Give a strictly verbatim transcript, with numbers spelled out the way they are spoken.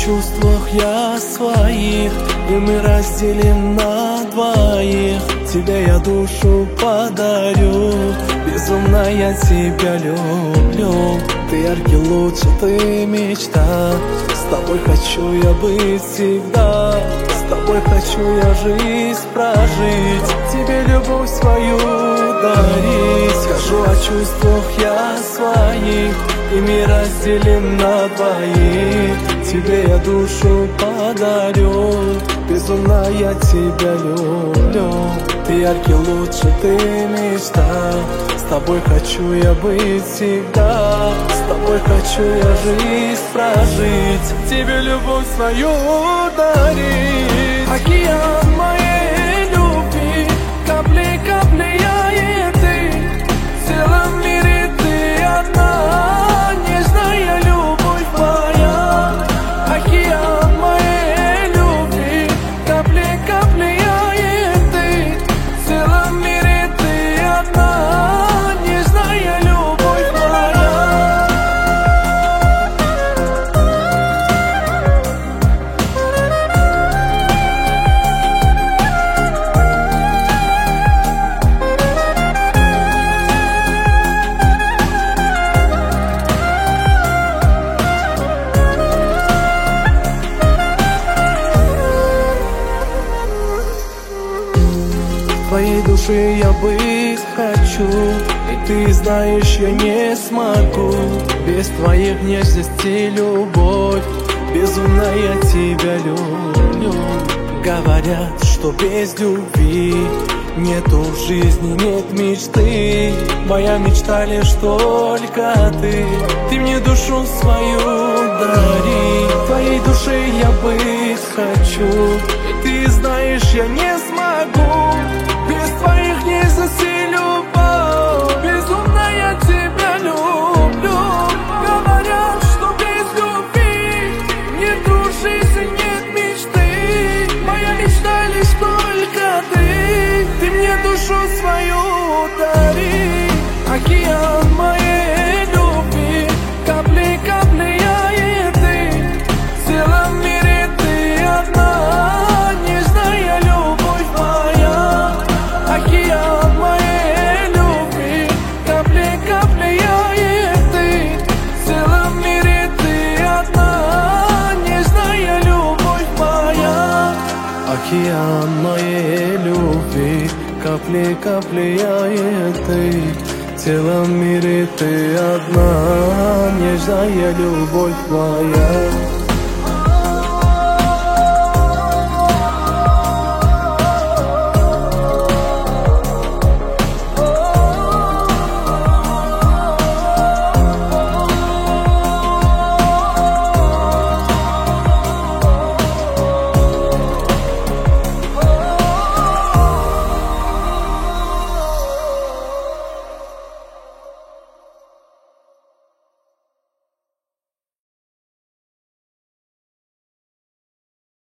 чувствах я своих, и мы разделим на двоих. Тебе я душу подарю, безумно я тебя люблю. Ты яркий луч, ты мечта, с тобой хочу я быть всегда. С тобой хочу я жизнь прожить, тебе любовь свою дарить. Скажу о чувствах я своих, и мир разделим на двоих. Тебе я душу подарю, безумно я тебя люблю. Ты яркий луч, ты мечта, с тобой хочу я быть всегда. С тобой хочу я жизнь прожить, тебе любовь свою дарить. Океан моей любви, капли, капли я и ты. В целом мире ты одна, нежная любовь моя. Океан моей любви, капли, капли я и ты. В целом мире ты одна, нежная любовь моя. В твоей душе я быть хочу, и ты знаешь, я не смогу без твоих нежностей, любовь. Безумно я тебя люблю. Говорят, что без любви нету в жизни, нет мечты. Моя мечта лишь только ты. Ты мне душу свою дари. В твоей душе я быть хочу, и ты знаешь, я не смогу без твоих нежностей, любовь. Безумно я тебя люблю. Говорят, что без любви нету в жизни, нет мечты. Моя мечта лишь только ты. Ты мне душу свою дари. Океан моей любви, капли, капли я и ты. В целом мире ты одна, нежная любовь моя. Океан моей любви, капли, капли я и ты. В целом мире ты одна, нежная любовь моя. Океан моей любви, капли, капли я и ты. В целом мире ты одна, нежная любовь моя.